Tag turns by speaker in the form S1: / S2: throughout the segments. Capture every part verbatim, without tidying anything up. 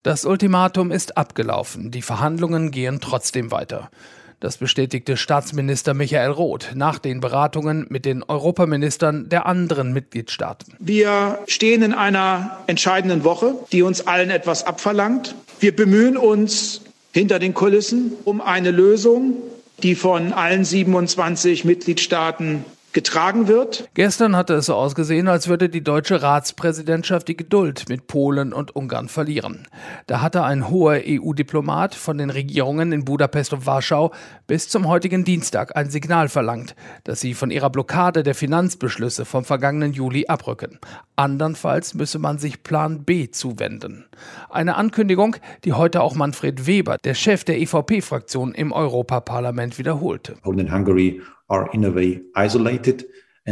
S1: Das Ultimatum ist abgelaufen, die Verhandlungen gehen trotzdem weiter. Das bestätigte Staatsminister Michael Roth nach den Beratungen mit den Europaministern der anderen Mitgliedstaaten.
S2: Wir stehen in einer entscheidenden Woche, die uns allen etwas abverlangt. Wir bemühen uns hinter den Kulissen um eine Lösung, die von allen siebenundzwanzig Mitgliedstaaten getragen wird.
S1: Gestern hatte es so ausgesehen, als würde die deutsche Ratspräsidentschaft die Geduld mit Polen und Ungarn verlieren. Da hatte ein hoher E U-Diplomat von den Regierungen in Budapest und Warschau bis zum heutigen Dienstag ein Signal verlangt, dass sie von ihrer Blockade der Finanzbeschlüsse vom vergangenen Juli abrücken. Andernfalls müsse man sich Plan B zuwenden. Eine Ankündigung, die heute auch Manfred Weber, der Chef der E V P-Fraktion im Europaparlament, wiederholte.
S3: Poland and Hungary are in a way isolated.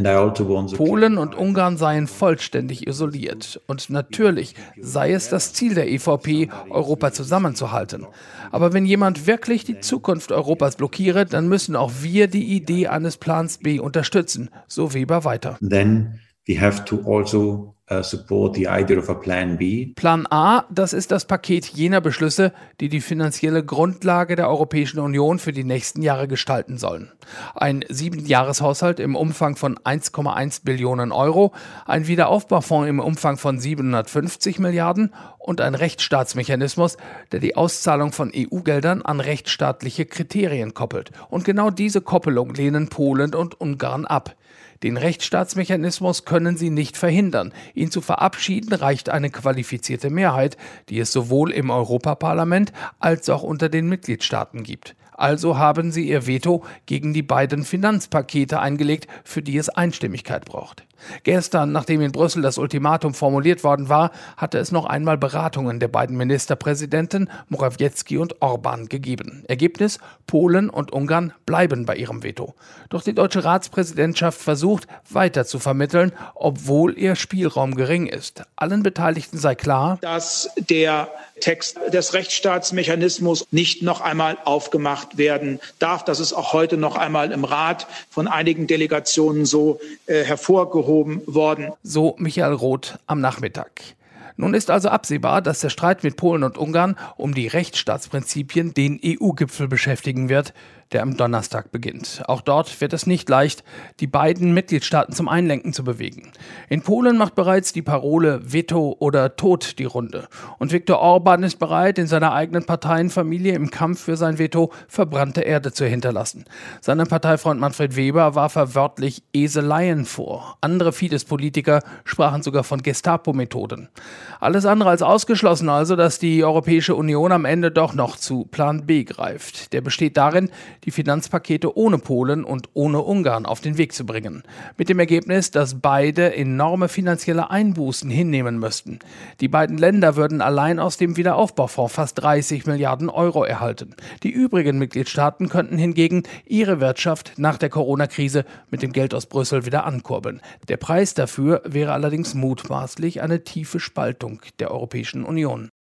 S1: Polen und Ungarn seien vollständig isoliert. Und natürlich sei es das Ziel der E V P, Europa zusammenzuhalten. Aber wenn jemand wirklich die Zukunft Europas blockiere, dann müssen auch wir die Idee eines Plans B unterstützen, so Weber weiter.
S3: Then we have to also uh, support the idea of a Plan B.
S1: Plan A, das ist das Paket jener Beschlüsse, die die finanzielle Grundlage der Europäischen Union für die nächsten Jahre gestalten sollen. Ein Siebenjahreshaushalt im Umfang von eins Komma eins Billionen Euro, ein Wiederaufbaufonds im Umfang von siebenhundertfünfzig Milliarden und ein Rechtsstaatsmechanismus, der die Auszahlung von E U-Geldern an rechtsstaatliche Kriterien koppelt. Und genau diese Koppelung lehnen Polen und Ungarn ab. Den Rechtsstaatsmechanismus können sie nicht verhindern. Ihn zu verabschieden reicht eine qualifizierte Mehrheit, die es sowohl im Europaparlament als auch unter den Mitgliedstaaten gibt. Also haben sie ihr Veto gegen die beiden Finanzpakete eingelegt, für die es Einstimmigkeit braucht. Gestern, nachdem in Brüssel das Ultimatum formuliert worden war, hatte es noch einmal Beratungen der beiden Ministerpräsidenten Morawiecki und Orban gegeben. Ergebnis: Polen und Ungarn bleiben bei ihrem Veto. Doch die deutsche Ratspräsidentschaft versucht, weiter zu vermitteln, obwohl ihr Spielraum gering ist. Allen Beteiligten sei klar,
S2: dass der Text des Rechtsstaatsmechanismus nicht noch einmal aufgemacht werden darf. Das ist auch heute noch einmal im Rat von einigen Delegationen so äh, hervorgehoben worden.
S1: So Michael Roth am Nachmittag. Nun ist also absehbar, dass der Streit mit Polen und Ungarn um die Rechtsstaatsprinzipien den E U-Gipfel beschäftigen wird, der am Donnerstag beginnt. Auch dort wird es nicht leicht, die beiden Mitgliedstaaten zum Einlenken zu bewegen. In Polen macht bereits die Parole Veto oder Tod die Runde. Und Viktor Orban ist bereit, in seiner eigenen Parteienfamilie im Kampf für sein Veto verbrannte Erde zu hinterlassen. Seinem Parteifreund Manfred Weber warf er wörtlich Eseleien vor. Andere Fidesz-Politiker sprachen sogar von Gestapo-Methoden. Alles andere als ausgeschlossen also, dass die Europäische Union am Ende doch noch zu Plan B greift. Der besteht darin, die Finanzpakete ohne Polen und ohne Ungarn auf den Weg zu bringen. Mit dem Ergebnis, dass beide enorme finanzielle Einbußen hinnehmen müssten. Die beiden Länder würden allein aus dem Wiederaufbaufonds fast dreißig Milliarden Euro erhalten. Die übrigen Mitgliedstaaten könnten hingegen ihre Wirtschaft nach der Corona-Krise mit dem Geld aus Brüssel wieder ankurbeln. Der Preis dafür wäre allerdings mutmaßlich eine tiefe Spaltung der Europäischen Union.